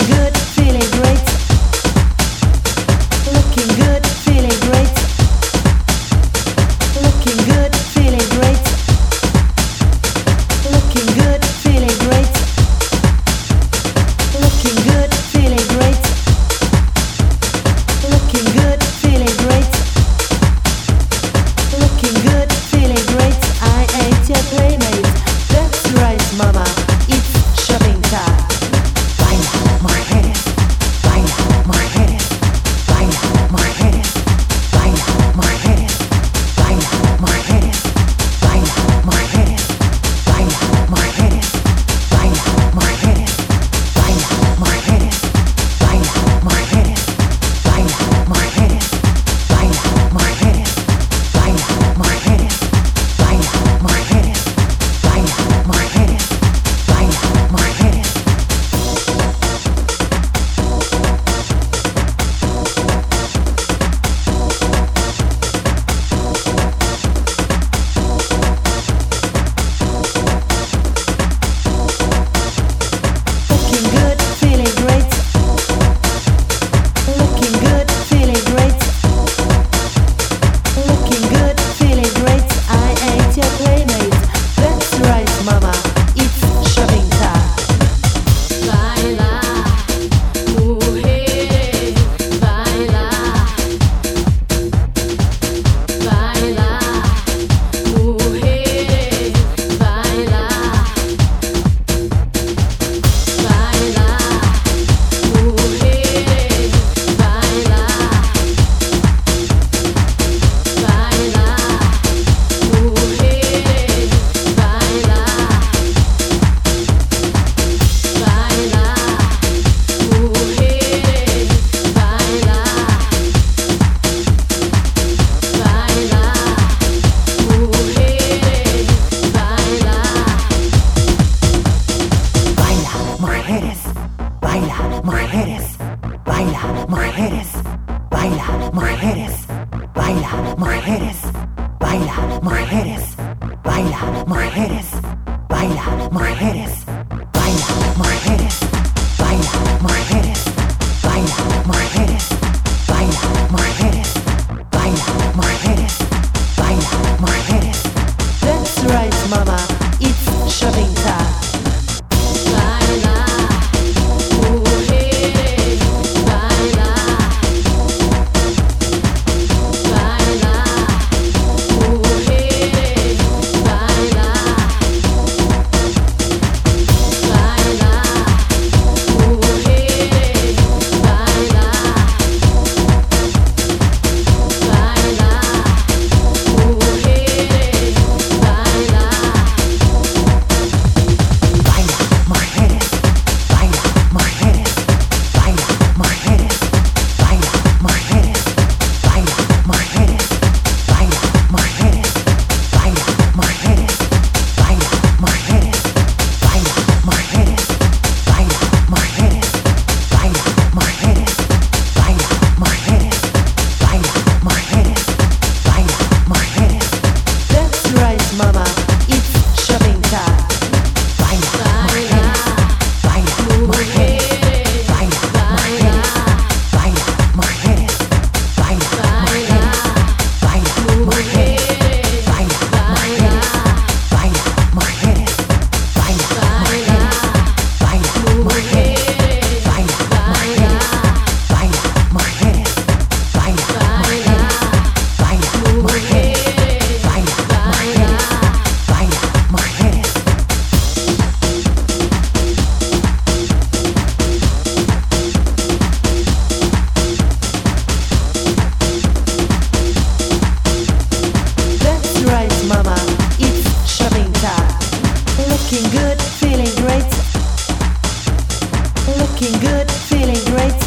good, feeling great. Looking good, feeling great. Looking good, feeling great. Looking good, feeling great. Looking good, feeling great. Looking good, feeling great. Looking good, feeling great. I ain't your playmate. That's right, mama. It's shopping time. Baila, mujeres. Baila, mujeres. Baila, mujeres. Baila, mujeres. Baila, mujeres. Baila, mujeres. Baila, mujeres. Baila, mujeres. Baila, mujeres. Baila, mujeres. Baila, mujeres. Baila, mujeres. Baila, mujeres. Baila, mujeres. Baila, mujeres. Baila, mujeres. Looking good, feeling great. Looking good, feeling great. Looking good, feeling great. I ain't your playmate. That's right, mama. It's shopping time. Baila, mujeres, baila. Baila, mujeres, baila. Baila, mujeres, baila. Baila, mujeres, baila. Baila, mujeres, baila. Baila, mujeres, baila. Baila, mujeres. Baila, mujeres. Baila, mujeres. Baila, mujeres. Baila, mujeres. Baila, mujeres. Baila, mujeres. Baila, mujeres. Baila, mujeres. Baila, mujeres. Baila, mujeres. Baila, mujeres. Baila, mujeres. Baila, mujeres. That's right, mama. It's shopping time. Baila, mujeres, baila. Baila, mujeres, baila. Baila, mujeres, baila. Baila, mujeres, baila. Baila, mujeres. Baila, mujeres. Baila, mujeres. Baila, mujeres. Baila, mujeres. Baila, mujeres. Baila, mujeres. Baila, mujeres. Baila, mujeres. Baila, mujeres. Baila, mujeres. Baila, mujeres. Baila, mujeres. Baila, mujeres. That's right, mama. It's shopping time. Baila, mujeres. Baila, mujeres. Baila, mujeres. Baila, mujeres. Baila, mujeres. Baila, mujeres. Baila, mujeres. Baila, mujeres. Baila, mujeres. Baila, mujeres. Baila, mujeres. Baila, mujeres. Baila, mujeres. Baila, mujeres. Baila, mujeres. Baila, mujeres. That's right, mama. It's shopping time. Looking good, feeling great. Looking good, feeling great.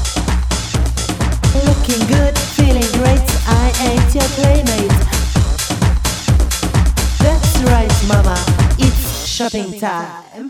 Looking good, feeling great. I ain't your playmate. That's right, mama. It's shopping time.